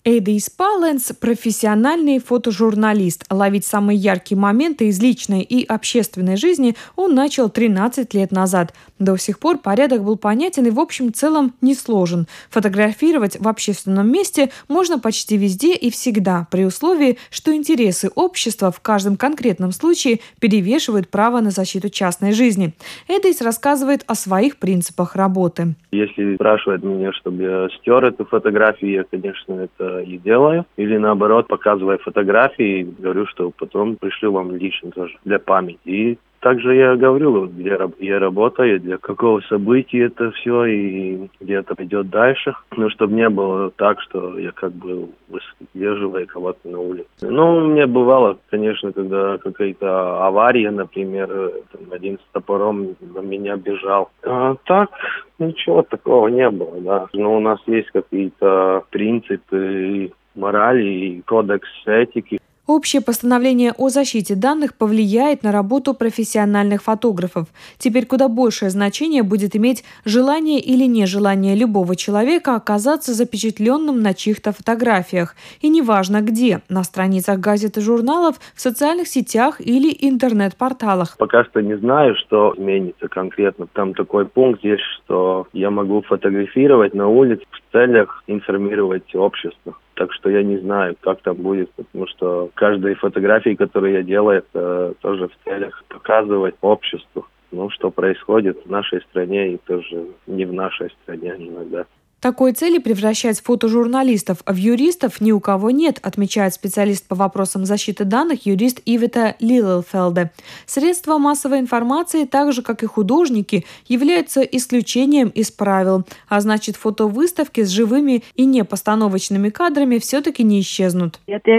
Эдис Палленс – профессиональный фотожурналист. Ловить самые яркие моменты из личной и общественной жизни он начал 13 лет назад. До сих пор порядок был понятен и в общем целом не сложен. Фотографировать в общественном месте можно почти везде и всегда, при условии, что интересы общества в каждом конкретном случае перевешивают право на защиту частной жизни. Эдис рассказывает о своих принципах работы. Если спрашивают меня, чтобы я стер эту фотографию, я, конечно, это и делаю. Или наоборот, показывая фотографии, говорю, что потом пришлю вам лично тоже для памяти. И также я говорю, где я работаю, для какого события это все и где это пойдет дальше. Но чтобы не было так, что я как бы выслеживаю кого-то на улице. Ну, мне бывало, конечно, когда какая-то авария, например, один с топором на меня бежал. А так, ничего такого не было, да. Но у нас есть какие-то принципы, морали и кодекс этики. Общее постановление о защите данных повлияет на работу профессиональных фотографов. Теперь куда большее значение будет иметь желание или нежелание любого человека оказаться запечатленным на чьих-то фотографиях. И неважно где – на страницах газет и журналов, в социальных сетях или интернет-порталах. Пока что не знаю, что изменится конкретно. Там такой пункт есть, что я могу фотографировать на улице в целях информировать общество. Так что я не знаю, как там будет, потому что каждой фотографии, которую я делаю, это тоже в целях показывать обществу, что происходит в нашей стране и тоже не в нашей стране иногда. Такой цели превращать фотожурналистов в юристов ни у кого нет, отмечает специалист по вопросам защиты данных юрист Ивета Лилелфелде. Средства массовой информации, так же как и художники, являются исключением из правил. А значит, фотовыставки с живыми и непостановочными кадрами все-таки не исчезнут.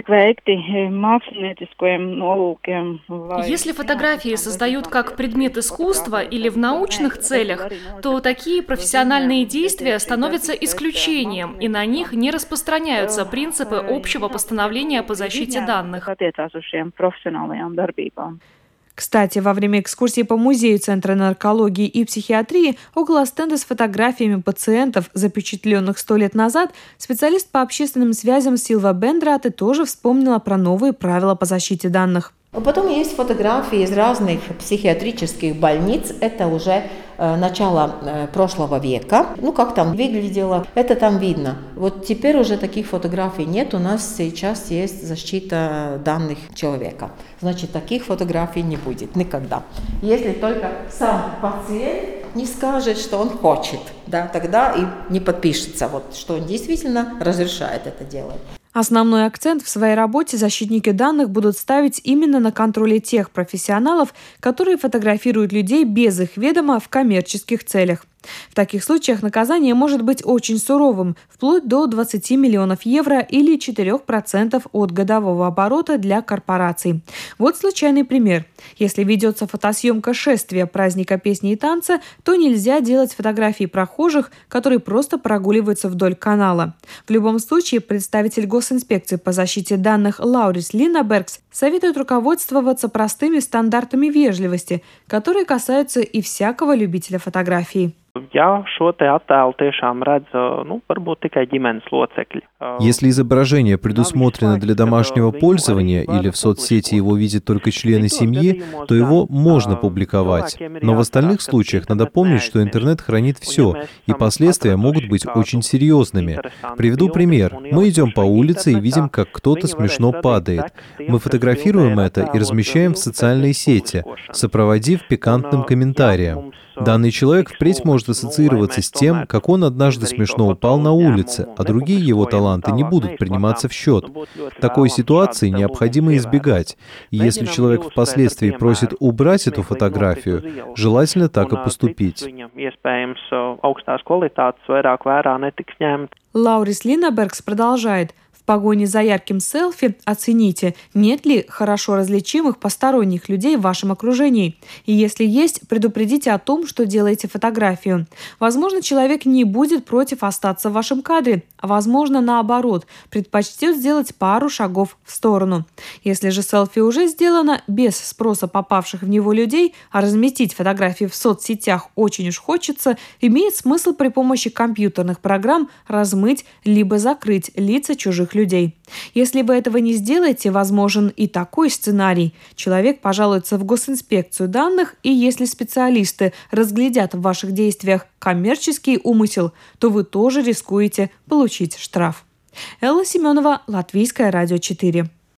Если фотографии создают как предмет искусства или в научных целях, то такие профессиональные действия становятся исключением, и на них не распространяются принципы общего постановления по защите данных. Кстати, во время экскурсии по музею Центра наркологии и психиатрии около стенда с фотографиями пациентов, запечатленных 100 лет назад, специалист по общественным связям Силва Бендрате тоже вспомнила про новые правила по защите данных. Потом есть фотографии из разных психиатрических больниц. Это уже начало прошлого века. Как там выглядело, это там видно. Вот теперь уже таких фотографий нет. У нас сейчас есть защита данных человека. Значит, таких фотографий не будет никогда. Если только сам пациент не скажет, что он хочет, тогда и не подпишется, что он действительно разрешает это делать. Основной акцент в своей работе защитники данных будут ставить именно на контроле тех профессионалов, которые фотографируют людей без их ведома в коммерческих целях. В таких случаях наказание может быть очень суровым, вплоть до 20 миллионов евро или 4% от годового оборота для корпораций. Вот случайный пример. Если ведется фотосъемка шествия праздника песни и танца, то нельзя делать фотографии прохожих, которые просто прогуливаются вдоль канала. В любом случае, представитель госинспекции по защите данных Лаурис Линнебергс советует руководствоваться простыми стандартами вежливости, которые касаются и всякого любителя фотографии. Если изображение предусмотрено для домашнего пользования или в соцсети его видят только члены семьи, то его можно публиковать. Но в остальных случаях надо помнить, что интернет хранит все, и последствия могут быть очень серьезными. Приведу пример. Мы идем по улице и видим, как кто-то смешно падает. Мы фотографируем это и размещаем в социальные сети, сопроводив пикантным комментарием. Данный человек впредь может ассоциироваться с тем, как он однажды смешно упал на улице, а другие его таланты не будут приниматься в счет. Такой ситуации необходимо избегать. И если человек впоследствии просит убрать эту фотографию, желательно так и поступить. Лаурис Линнебергс продолжает. В погоне за ярким селфи оцените, нет ли хорошо различимых посторонних людей в вашем окружении. И если есть, предупредите о том, что делаете фотографию. Возможно, человек не будет против остаться в вашем кадре, а возможно, наоборот, предпочтет сделать пару шагов в сторону. Если же селфи уже сделано, без спроса попавших в него людей, а разместить фотографии в соцсетях очень уж хочется, имеет смысл при помощи компьютерных программ размыть либо закрыть лица чужих людей. Если вы этого не сделаете, возможен и такой сценарий. Человек пожалуется в госинспекцию данных, и если специалисты разглядят в ваших действиях коммерческий умысел, то вы тоже рискуете получить штраф. Элла Семенова, Латвийское радио 4.